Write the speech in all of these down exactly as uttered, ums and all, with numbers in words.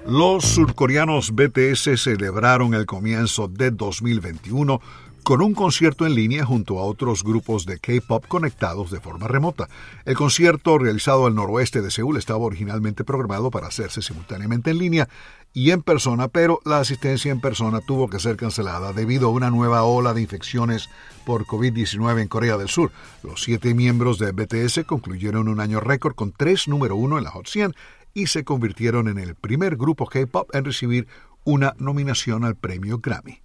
Los surcoreanos B T S celebraron el comienzo de dos mil veintiuno con un concierto en línea junto a otros grupos de K-pop conectados de forma remota. El concierto, realizado al noroeste de Seúl, estaba originalmente programado para hacerse simultáneamente en línea y en persona, pero la asistencia en persona tuvo que ser cancelada debido a una nueva ola de infecciones por COVID diecinueve en Corea del Sur. Los siete miembros de B T S concluyeron un año récord con tres número uno en la Hot cien y se convirtieron en el primer grupo K-pop en recibir una nominación al premio Grammy.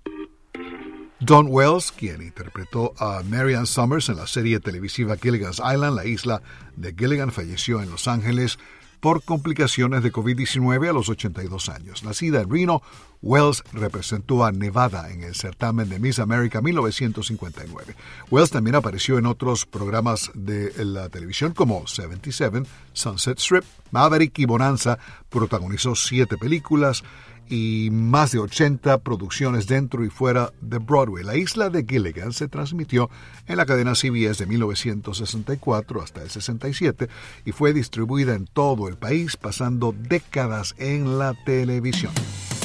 Dawn Wells, quien interpretó a Marianne Summers en la serie televisiva Gilligan's Island, la isla de Gilligan, falleció en Los Ángeles por complicaciones de COVID diecinueve a los ochenta y dos años. Nacida en Reno, Wells representó a Nevada en el certamen de Miss America mil novecientos cincuenta y nueve. Wells también apareció en otros programas de la televisión como setenta y siete, Sunset Strip, Maverick y Bonanza. Protagonizó siete películas y más de ochenta producciones dentro y fuera de Broadway. La isla de Gilligan se transmitió en la cadena C B S de mil novecientos sesenta y cuatro hasta el sesenta y siete y fue distribuida en todo el país, pasando décadas en la televisión.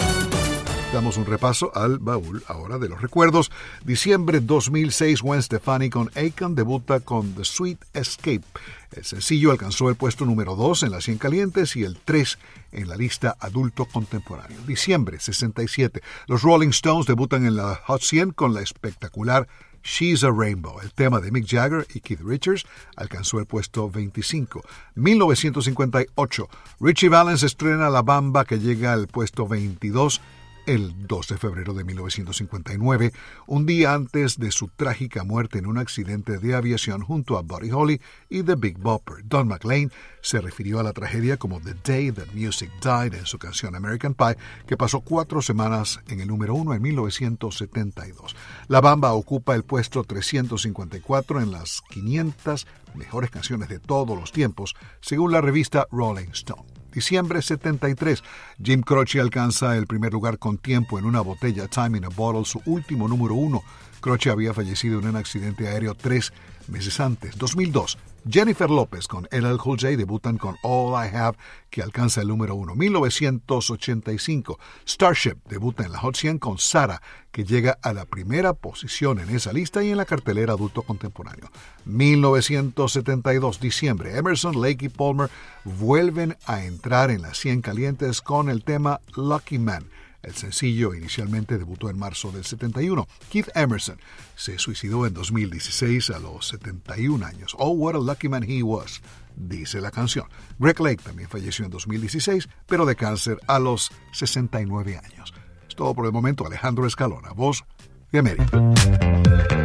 Damos un repaso al baúl ahora de los recuerdos. Diciembre dos mil seis, Gwen Stefani con Akon debuta con The Sweet Escape. El sencillo alcanzó el puesto número dos en las cien calientes y el tres en la lista adulto contemporáneo. Diciembre sesenta y siete, los Rolling Stones debutan en la Hot cien con la espectacular She's a Rainbow. El tema de Mick Jagger y Keith Richards alcanzó el puesto veinticinco. mil novecientos cincuenta y ocho, Richie Valens estrena La Bamba, que llega al puesto veintidós. El dos de febrero de mil novecientos cincuenta y nueve, un día antes de su trágica muerte en un accidente de aviación junto a Buddy Holly y The Big Bopper. Don McLean se refirió a la tragedia como The Day That Music Died en su canción American Pie, que pasó cuatro semanas en el número uno en mil novecientos setenta y dos. La Bamba ocupa el puesto trescientos cincuenta y cuatro en las quinientas mejores canciones de todos los tiempos, según la revista Rolling Stone. Diciembre setenta y tres, Jim Croce alcanza el primer lugar con Tiempo en una botella, Time in a Bottle, su último número uno. Croce había fallecido en un accidente aéreo tres meses antes. dos mil dos, Jennifer López con L L Cool J debutan con All I Have, que alcanza el número uno. mil novecientos ochenta y cinco, Starship debuta en la Hot cien con Sara, que llega a la primera posición en esa lista y en la cartelera adulto contemporáneo. mil novecientos setenta y dos, diciembre, Emerson, Lake y Palmer vuelven a entrar en las cien calientes con el tema Lucky Man. El sencillo inicialmente debutó en marzo del setenta y uno. Keith Emerson se suicidó en dos mil dieciséis a los setenta y un años. Oh, what a lucky man he was, dice la canción. Greg Lake también falleció en dos mil dieciséis, pero de cáncer a los sesenta y nueve años. Es todo por el momento. Alejandro Escalona, Voz de América.